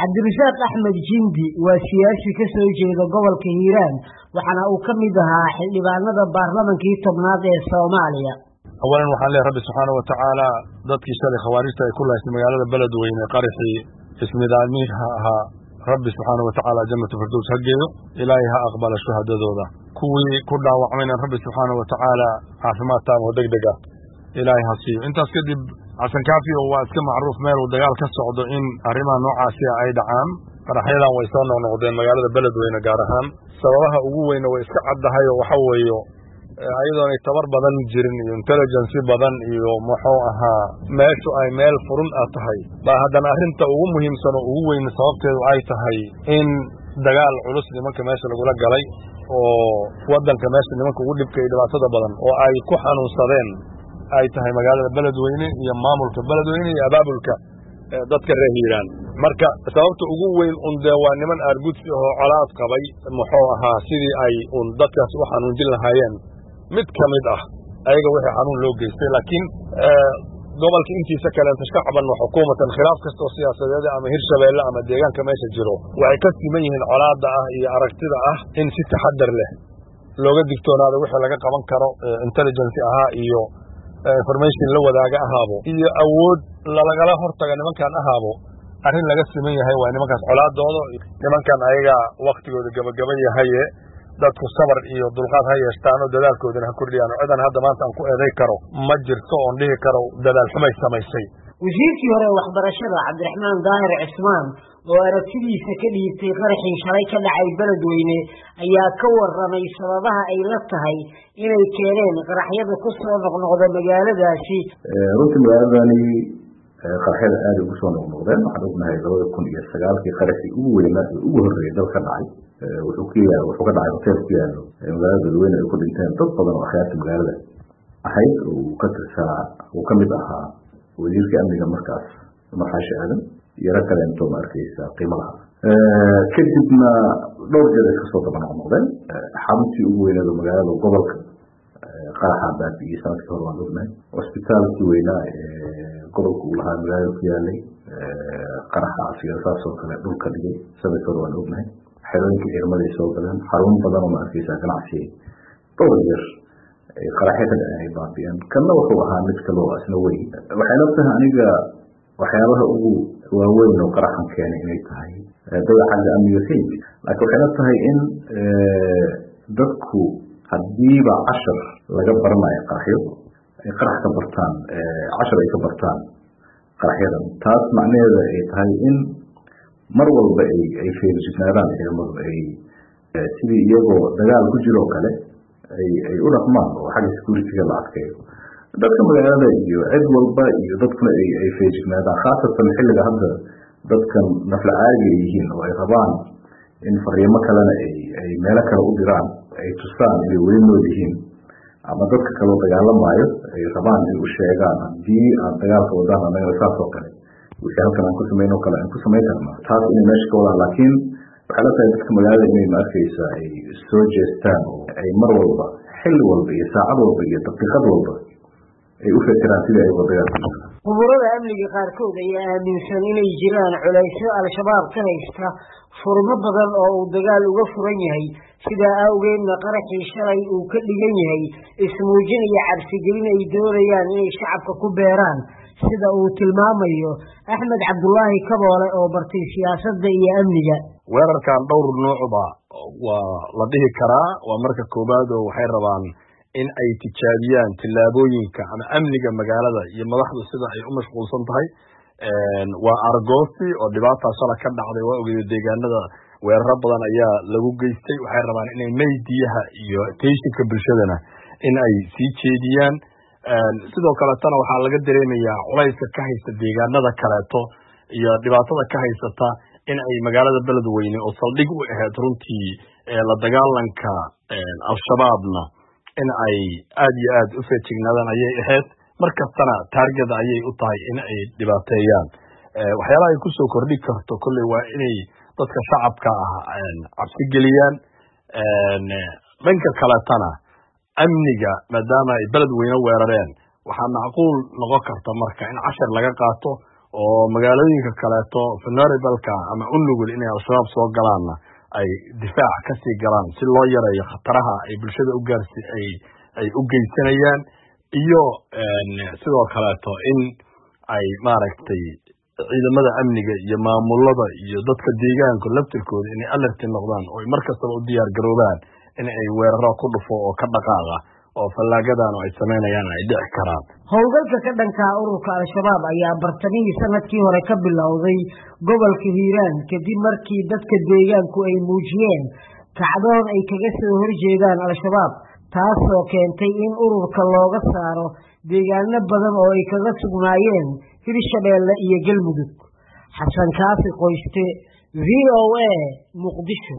cabdirasaaq axmed jindi waa siyaasi ka soo jeeda gobolka hiiraan waxaana uu ka mid ahaa xildhibaanada baarlamankii tobnaad ee Soomaaliya. awalan waxaan leeyahay rabbi subxaanahu wa tacaala dadkii shalay khawaarijta ay ku lahaysay magaalada beledweyne qaraxii ismidaamiha ahaa rabbi subxaanahu wa tacaala jannatu firdaws ha geeyo ilaahay ha aqbala shuhadadooda kuwii ku dhaawacmayna rabbi subxaanahu wa tacaala caafimaad taam oo degdeg ah ilaahay ha siiyo. intaas kadib xasan kaafi oo waa iska macruuf meel uu dagaal ka socdo in arrimaha noocaasi ay dhacaan. qaraxyadan way soo noqnoqdeen magaalada beledweyne gaar ahaan sababaha ugu weyna way iska caddahay oo waxa weeyo ayadoonay tabar badan jirin iyo intelligence badan iyo muxuu ahaa meeshu ay meel furun ah tahay baa haddana arrinta ugu muhiimsan oo ugu weyn sababteedu ay tahay in dagaal culus nimanka meesha lagula galay oo waddanka meesha nimanka ugu dhibka iyo dhibaatada badan oo ay ku xanuunsadeen ay tahay magaalada beledweyne iyo maamulka beledweyne iyo abaabulka dadka reer hiiraan. marka sababta ugu weyn dee waa niman aargudsi oo colaad qabay muxuu ahaa sidii ay dadkaas u xanuunjin lahaayeen mid ka mid ah ayaga wixii xanuun loo geystay. laakiin gobolka intiisa kaleenta shacban wa xukuumatan khilaaf kastoo siyaasadeed ama hirshabeelle ama deegaanka meesha jiro waxay ka siman yihiin colaadda ah iyo aragtida ah in si taxadar leh looga digtoonaado wixii laga qaban karo intelligence ahaa iyo information la wadaaga ahaabo iyo awood lagala hortaga nimankan ahaabo arrin laga siman yahay waa nimankaas colaadooda. nimankan ayaga waktigooda gabagaba yahaye dadku sabar iyo dulqaad ha yeeshtaan oo dadaalkoodana ha kordhiyaan oo cidan hadda maanta aan ku eeday karo ma jirto oon dhihi karo dadaal xumay samaysay. wasiirkii hore waxbarashada cabdiraxmaan daahir cismaan oo aragtidiisa ka dhiibtay qaraxii shalay ka dhacay beledweyne ayaa ka warramay sababaha ay la tahay inay keeneen qaraxyada ku soo noqnoqda magaaladaasi. runtii magaaladani qaraxyada aad ugu soo noqnoqdeen waxaan ognahay 2009 qaraxii ugu weynaa ee ugu horreeyay dalka dhacay wuxuu ka dhacay hotel ku yaalo magaalada beledweyne ay ku dhinteen dad badan oo akhyaarta magaalada ahayd uu ka mid ahaa wasiirka amniga markaas marxaashi aadan iyo rag kaleento ma arkaysa qiimo laha. kadibna dhowr jeer ay kasoo daba noqnoqdeen xaruntii ugu weyneed oo magaalada gobolka qaraxa baabi'iyey sanadkii hore waan ognahay. cusbitaalkii weynaa gobolka uu lahaa magaalada ku yaalay qaraxa asiga saasoo kale dhulka dhigay sanadkii hore waan ognahay. xerooyinka ciidamada ay soo galeen xarun badan oo ma arkaysa ganacsi dhowr jeer qaraxyo ka dhacay baabi'een. kanna wuxuu ahaa mid kaloo isna weyn. waxay la tahay aniga waxyaabaha ugu waaweyn oo qaraxan keenay inay tahay dada xagga amniga ka yimid. laakiin waxay la tahay in dadku haddiiba cashar laga baranayo qaraxyo ay qarax ka bartaan cashar ay ka bartaan qaraxyadan taas macnaheeda ay tahay in mar walba ay feejignaadaan ciidamadu ay sidii iyagoo dagaal ku jiroo kale ay u dhaqmaan oo xagga security-ga la adkeeyo dadka magaalada iyo cid walba iyo dadkuna ay feejignaadaan khaasatan xilliga hadda dadkan nafla caadiga yihiin oo ay rabaan in fariimo kalena ay meelo kale u diraan ay tusaan inay weli nool yihiin ama dadka kaloo dagaalamaayo ay rabaan in u sheegaan haddii aad dagaalka wadaan annaga saasoo kale wixii halkan aan ku samayno kale aan ku samayn karnaa taas inay meesha ka wadaan. laakiin waxay la tahay dadka magaalada inay ma arkaysa ay soo jeestaan oo ay mar walba xilli walba iyo saacad walba iyo daqiiqad walba ay u fekeraan sidii ay wadayaan. quburada amniga qaarkood ayaa aaminsan inay jiraan culaysyo al-shabaab ka haysta furmo badan oo uu dagaal uga furan yahay sidaa awgeedna qaraxii shalay uu ka dhigan yahay ismuujin iyo cabsigelin ay doonayaan inay shacabka ku beeraan sida uu tilmaamayo axmed cabdulaahi kaboole oo bartay siyaasadda iyo amniga. weerarkan dhowr noocba waa la dhihi karaa. waa marka koobaad oo waxay rabaan in ay tijaabiyaan tillaabooyinka ama amniga magaalada iyo madaxdu sida ay u mashquulsan tahay. waa argoosi oo dhibaataa shala ka dhacday waa ogeeyo deegaanada weeraro badan ayaa lagu geystay. waxay rabaan inay maydiyaha iyo attentionka bulshadana in ay sii jeediyaan. sidoo kaletana waxaa laga dareemayaa culayska ka haysta deegaanada kaleeto iyo dhibaatada ka haysata in ay magaalada beledweyne oo saldhig u ahayd runtii la dagaalanka al-shabaabna in ay aad iyo aad u feejignaadaan ayay ahayd. markastana taarget ayay u tahay in ay dhibaateeyaan. waxyaalaha ay kusoo kordhi karto kolley waa inay dadka shacabka cabsi geliyaan. dhanka kaletana amniga maadaama ay beledweyne weerareen waxaa macquul noqon karta marka in cashar laga qaato oo magaalooyinka kaleeto vulnerable-ka ama u nugul inay al-shabaab soo galaanna ay difaac ka sii galaan si loo yareeyo khataraha ay bulshada ay u geysanayaan iyo sidoo kaleeto in ay maaragtay ciidamada amniga iyo maamulada iyo dadka deegaanka laftirkooda inay alerti noqdaan oo mar kastaba u diyaar garoobaan in ay weeraro ku dhufo oo ka dhaqaaqa oo fallaagadan ay sameynayaan ay dhici karaan. Howlgalka ka dhanka ururka al-shabaab ayaa bartamihii sanadkii hore ka bilowday gobolka Hiiraan kadib markii dadka deegaanku ay muujiyeen kacdoon ay kaga soo horjeedaan al-shabaab taasoo keentay in ururka looga saaro deegaano badan oo ay kaga sugnaayeen Hirshabeelle iyo Galmudug. Xasan Kaafi Qoyste, VOA, Muqdisho.